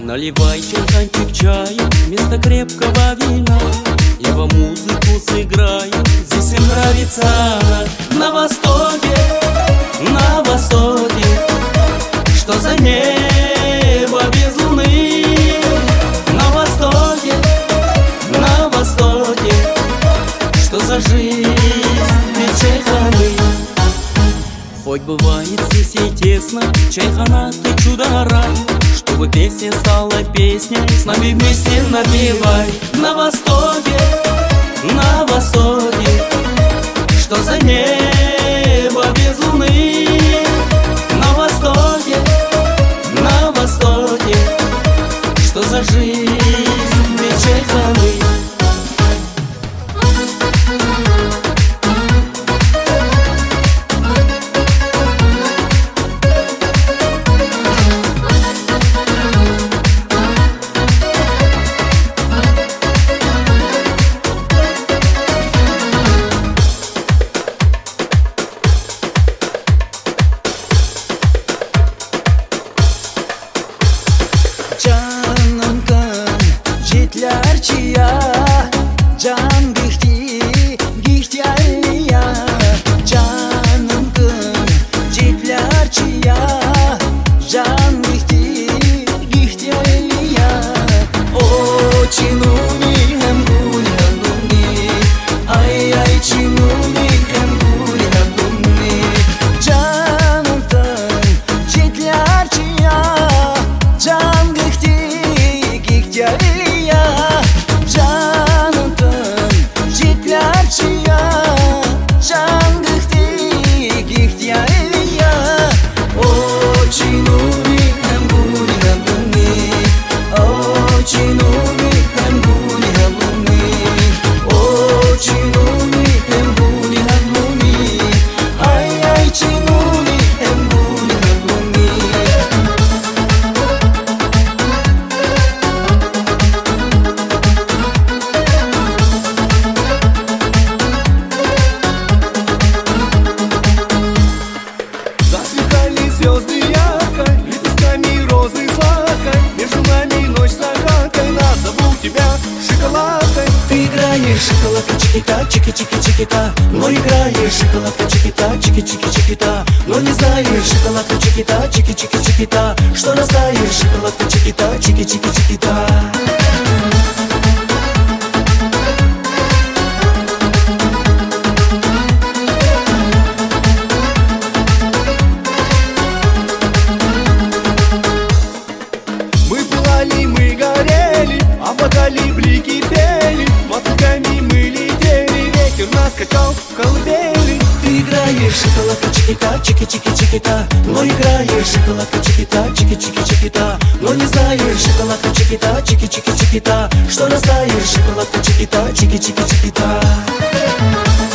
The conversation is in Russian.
Наливай чайханчик чаю вместо крепкого вина, ибо музыку сыграю, здесь им нравится. На востоке, что за небо без луны? На востоке, что за жизнь без чайханы? Хоть бывает здесь и тесно, чайхана ты чудо-рай, чтобы песня стала песней, с нами вместе напевай. На востоке, что за небо без луны? На востоке, что за жизнь без чайханы? Can gihtiya canım kın citlerçiya can gihtiya o çinuni hem gulhanuni ay çinuni hem gulhanuni canım kın citlerçiya can gihtiya Звезды яркой, лепестками розы златой, между нами ночь загадкой, назову тебя шоколадкой. Ты играешь шоколадка чики-та, чики-чики-чики-та, но играешь шоколадка чики-та, чики-чики-чики-та, но не знаешь шоколадка чики-та, чики-чики-чики-та, что растаешь шоколадка чики-та, чики-чики-чики-та. Мы горели, облакали блики пели, мотыльками мы летели, ветер нас качал в колыбели. Ты играешь шоколадка чики-та, чики-чики-чики-та, но играешь шоколадка чики-та, чики-чики-чики-та, но не знаешь шоколадка чики-та, чики-чики-чики-та, что растаешь шоколадка чики-та, чики-чики-чики-та.